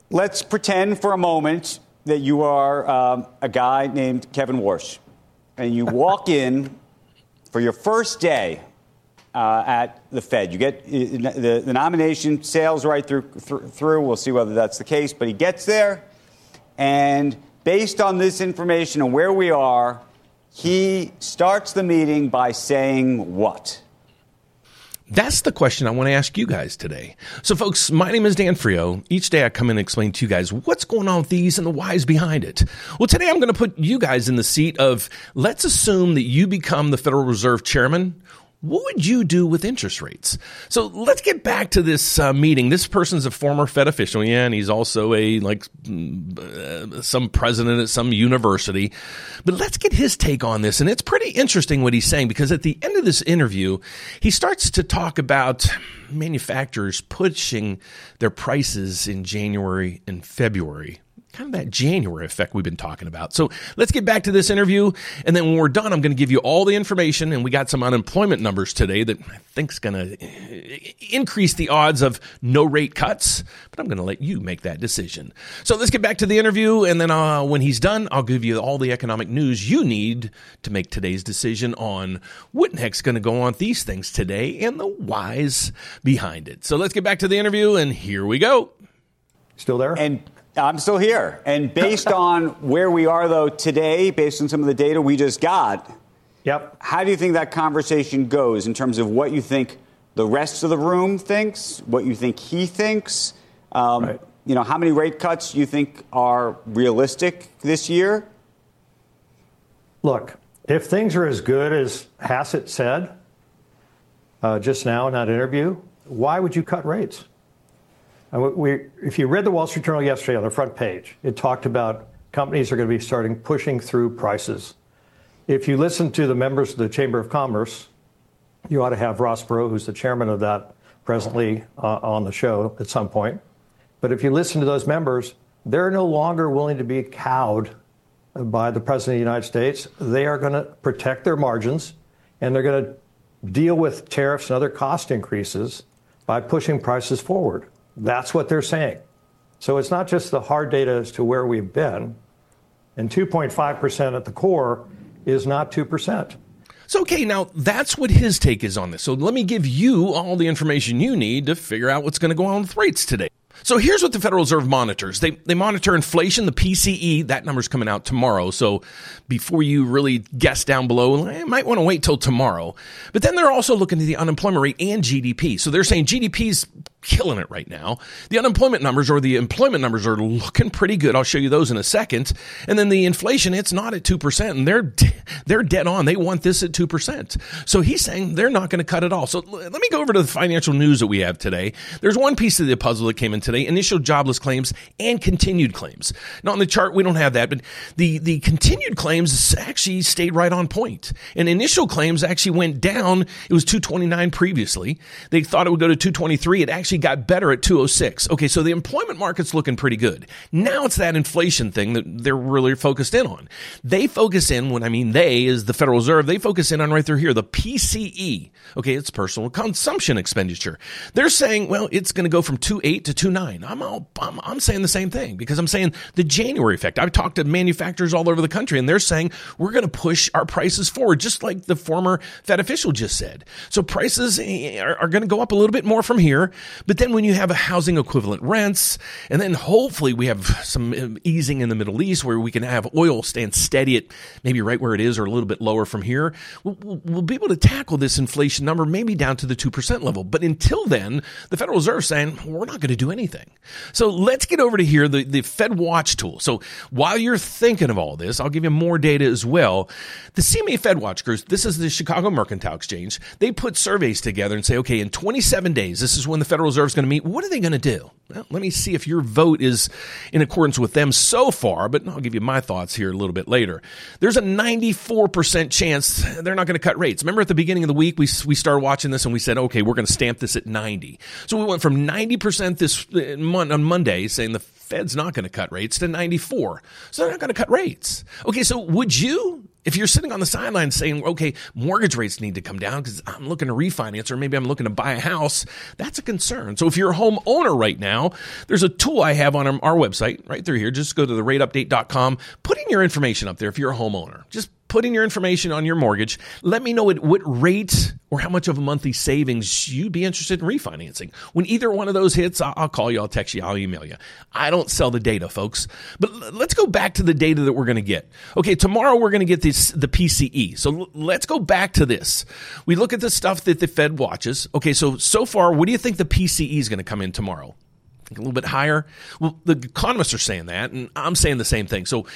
Let's pretend for a moment that you are a guy named Kevin Warsh, and you walk in for your first day at the Fed. You get the nomination sails right through. We'll see whether that's the case, but he gets there, and based on this information and where we are, he starts the meeting by saying what? That's the question I want to ask you guys today. So, folks, my name is Dan Frio. Each day I come in and explain to you guys what's going on with these and the whys behind it. Well, today I'm going to put you guys in the seat of, let's assume that you become the Federal Reserve Chairman. What would you do with interest rates? So let's get back to this meeting. This person's a former Fed official, and he's also some president at some university. But let's get his take on this. And it's pretty interesting what he's saying, because at the end of this interview, he starts to talk about manufacturers pushing their prices in January and February. Kind of that January effect we've been talking about. So let's get back to this interview. And then when we're done, I'm going to give you all the information. And we got some unemployment numbers today that I think is going to increase the odds of no rate cuts. But I'm going to let you make that decision. So let's get back to the interview. And then when he's done, I'll give you all the economic news you need to make today's decision on what the heck's going to go on with these things today and the whys behind it. So let's get back to the interview. And here we go. Still there? And I'm still here. And based on where we are, though, today, based on some of the data we just got, how do you think that conversation goes in terms of what you think the rest of the room thinks, what you think he thinks? Right. You know, how many rate cuts do you think are realistic this year? Look, if things are as good as Hassett said just now in that interview, why would you cut rates? If you read the Wall Street Journal yesterday on the front page, it talked about companies are going to be starting pushing through prices. If you listen to the members of the Chamber of Commerce, you ought to have Ross Perot, who's the chairman of that, presently on the show at some point. But if you listen to those members, they're no longer willing to be cowed by the President of the United States. They are going to protect their margins, and they're going to deal with tariffs and other cost increases by pushing prices forward. That's what they're saying. So it's not just the hard data as to where we've been. And 2.5% at the core is not 2%. So, okay, now that's what his take is on this. So let me give you all the information you need to figure out what's going to go on with rates today. So here's what the Federal Reserve monitors. They monitor inflation, the PCE. That number's coming out tomorrow. So before you really guess down below, you might want to wait till tomorrow. But then they're also looking at the unemployment rate and GDP. So they're saying GDP's killing it right now. The unemployment numbers or the employment numbers are looking pretty good. I'll show you those in a second. And then the inflation, it's not at 2%, and they're dead on. They want this at 2%. So he's saying they're not going to cut it all. So let me go over to the financial news that we have today. There's one piece of the puzzle that came in today: initial jobless claims and continued claims. Now on the chart, we don't have that, but the continued claims actually stayed right on point. And initial claims actually went down. It was 229 previously. They thought it would go to 223. It actually got better at 206. Okay, so the employment market's looking pretty good. Now it's that inflation thing that they're really focused in on. They focus in, when I mean they is the Federal Reserve, they focus in on right through here, the PCE. Okay, it's personal consumption expenditure. They're saying, well, it's going to go from 2.8 to 2.9. I'm saying the same thing, because I'm saying the January effect. I've talked to manufacturers all over the country, and they're saying we're going to push our prices forward, just like the former Fed official just said. So prices are going to go up a little bit more from here. But then when you have a housing equivalent rents, and then hopefully we have some easing in the Middle East where we can have oil stand steady at maybe right where it is or a little bit lower from here, we'll be able to tackle this inflation number maybe down to the 2% level. But until then, the Federal Reserve is saying we're not going to do anything. So let's get over to here, the Fed Watch tool. So while you're thinking of all this, I'll give you more data as well. The CME Fed Watch Group, this is the Chicago Mercantile Exchange, they put surveys together and say, okay, in 27 days, this is when the Federal Reserve is going to meet. What are they going to do? Well, let me see if your vote is in accordance with them so far, but I'll give you my thoughts here a little bit later. There's a 94% chance they're not going to cut rates. Remember at the beginning of the week, we started watching this and we said, okay, we're going to stamp this at 90. So we went from 90% on Monday saying the Fed's not going to cut rates to 94. So they're not going to cut rates. Okay, so would you If you're sitting on the sidelines saying, okay, mortgage rates need to come down because I'm looking to refinance or maybe I'm looking to buy a house, that's a concern. So if you're a homeowner right now, there's a tool I have on our website right through here. Just go to therateupdate.com, put in your information up there if you're a homeowner. Just put in your information on your mortgage. Let me know what rate or how much of a monthly savings you'd be interested in refinancing. When either one of those hits, I'll call you, I'll text you, I'll email you. I don't sell the data, folks. But let's go back to the data that we're going to get. Okay, tomorrow we're going to get the PCE. So let's go back to this. We look at the stuff that the Fed watches. Okay, so far, what do you think the PCE is going to come in tomorrow? A little bit higher. Well, the economists are saying that, and I'm saying the same thing. So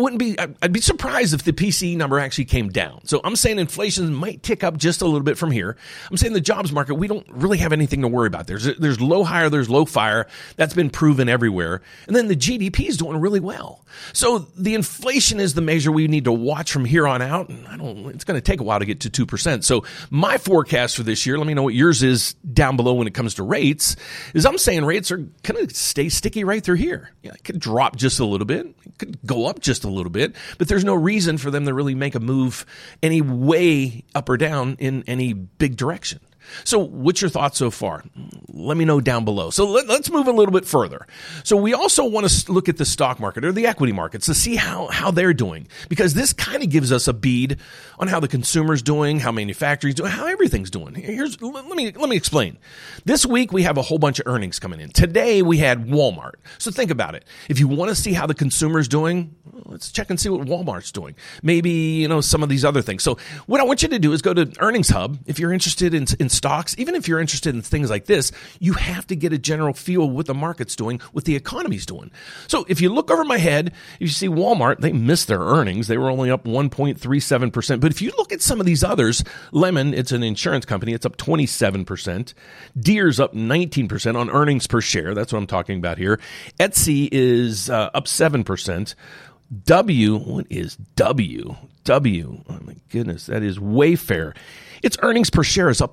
I'd be surprised if the PCE number actually came down. So I'm saying inflation might tick up just a little bit from here. I'm saying the jobs market, we don't really have anything to worry about. There's low hire, there's low fire. That's been proven everywhere. And then the GDP is doing really well. So the inflation is the measure we need to watch from here on out. And it's going to take a while to get to 2%. So my forecast for this year, let me know what yours is down below when it comes to rates, is I'm saying rates are kind of stay sticky right through here. Yeah, it could drop just a little bit. It could go up just a little bit, but there's no reason for them to really make a move any way up or down in any big direction. So what's your thoughts so far? Let me know down below. So let's move a little bit further. So we also want to look at the stock market or the equity markets to see how they're doing, because this kind of gives us a bead on how the consumer's doing, how manufacturing's doing, how everything's doing. Let me explain. This week we have a whole bunch of earnings coming in. Today we had Walmart. So think about it. If you want to see how the consumer's doing, let's check and see what Walmart's doing. Maybe, some of these other things. So what I want you to do is go to Earnings Hub. If you're interested in stocks, even if you're interested in things like this, you have to get a general feel of what the market's doing, what the economy's doing. So if you look over my head, you see Walmart, they missed their earnings. They were only up 1.37%. But if you look at some of these others, Lemon, it's an insurance company, it's up 27%. Deere's up 19% on earnings per share. That's what I'm talking about here. Etsy is up 7%. What is W? Oh my goodness, that is Wayfair. Its earnings per share is up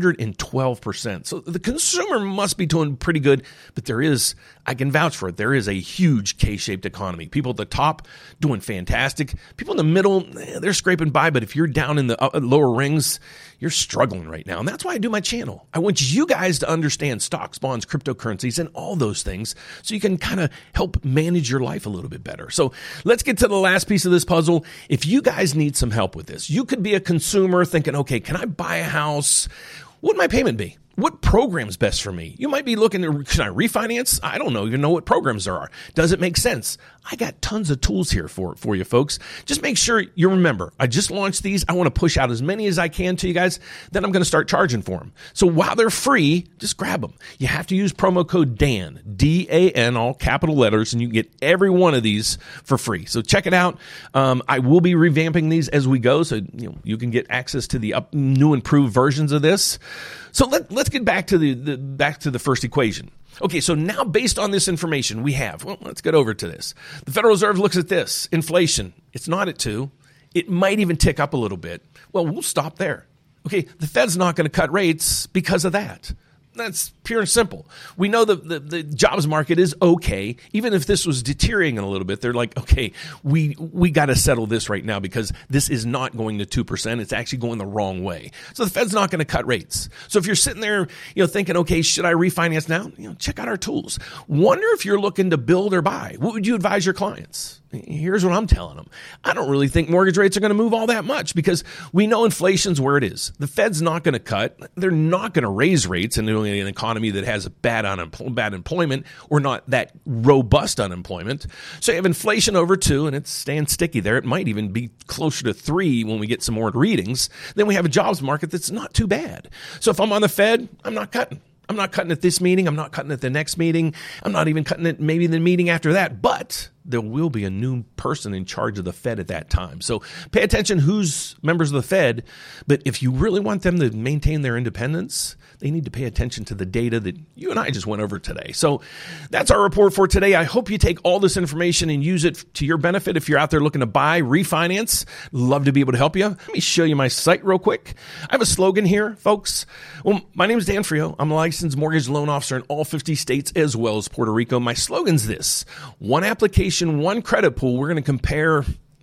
112%. So the consumer must be doing pretty good, but I can vouch for it, there is a huge K-shaped economy. People at the top doing fantastic. People in the middle, they're scraping by, but if you're down in the lower rings, you're struggling right now. And that's why I do my channel. I want you guys to understand stocks, bonds, cryptocurrencies, and all those things so you can kind of help manage your life a little bit better. So let's get to the last piece of this puzzle. If you guys need some help with this, you could be a consumer thinking, okay, can I buy a house? What would my payment be? What program's best for me? You might be looking at, can I refinance? I don't even know what programs there are. Does it make sense? I got tons of tools here for you folks. Just make sure you remember, I just launched these. I want to push out as many as I can to you guys. Then I'm going to start charging for them. So while they're free, just grab them. You have to use promo code DAN, D-A-N, all capital letters, and you can get every one of these for free. So check it out. I will be revamping these as we go, so you can get access to the new improved versions of this. So let's get back to the first equation. Okay, so now based on this information we have, let's get over to this. The Federal Reserve looks at this. Inflation, it's not at 2. It might even tick up a little bit. Well, we'll stop there. Okay, the Fed's not going to cut rates because of that. That's pure and simple. We know the jobs market is okay. Even if this was deteriorating a little bit, they're like, okay, we got to settle this right now because this is not going to 2%. It's actually going the wrong way. So the Fed's not going to cut rates. So if you're sitting there, thinking, okay, should I refinance now? Check out our tools. Wonder if you're looking to build or buy. What would you advise your clients? Here's what I'm telling them. I don't really think mortgage rates are going to move all that much because we know inflation's where it is. The Fed's not going to cut. They're not going to raise rates in an economy that has bad employment or not that robust unemployment. So you have inflation over 2 and it's staying sticky there. It might even be closer to 3 when we get some more readings. Then we have a jobs market that's not too bad. So if I'm on the Fed, I'm not cutting. I'm not cutting at this meeting. I'm not cutting at the next meeting. I'm not even cutting at maybe the meeting after that. But there will be a new person in charge of the Fed at that time. So pay attention who's members of the Fed. But if you really want them to maintain their independence, they need to pay attention to the data that you and I just went over today. So that's our report for today. I hope you take all this information and use it to your benefit. If you're out there looking to buy, refinance, love to be able to help you. Let me show you my site real quick. I have a slogan here, folks. Well, my name is Dan Frio. I'm a licensed mortgage loan officer in all 50 states as well as Puerto Rico. My slogan's this: one application, one credit pool. We're going to compare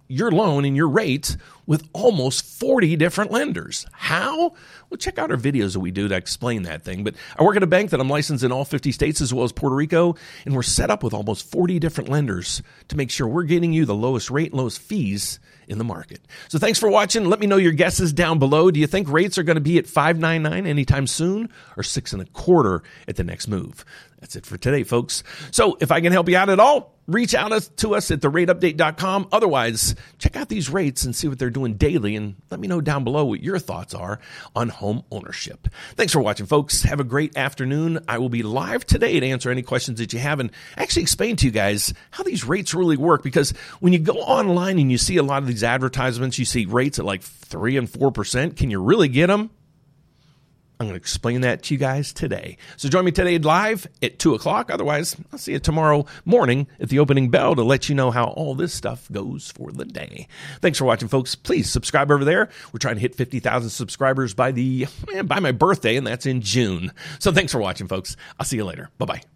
your loan and your rates with almost 40 different lenders. How? Well, check out our videos that we do to explain that thing. But I work at a bank that I'm licensed in all 50 states as well as Puerto Rico, and we're set up with almost 40 different lenders to make sure we're getting you the lowest rate, lowest fees in the market. So thanks for watching. Let me know your guesses down below. Do you think rates are going to be at 5.99 anytime soon or 6.25 at the next move? That's it for today, folks. So if I can help you out at all, reach out to us at therateupdate.com. Otherwise, check out these rates and see what they're doing daily, and let me know down below what your thoughts are on home ownership. Thanks for watching, folks. Have a great afternoon. I will be live today to answer any questions that you have and actually explain to you guys how these rates really work, because when you go online and you see a lot of these advertisements, you see rates at like 3 and 4%. Can you really get them? I'm going to explain that to you guys today. So join me today live at 2 o'clock. Otherwise, I'll see you tomorrow morning at the opening bell to let you know how all this stuff goes for the day. Thanks for watching, folks. Please subscribe over there. We're trying to hit 50,000 subscribers by my birthday, and that's in June. So thanks for watching, folks. I'll see you later. Bye-bye.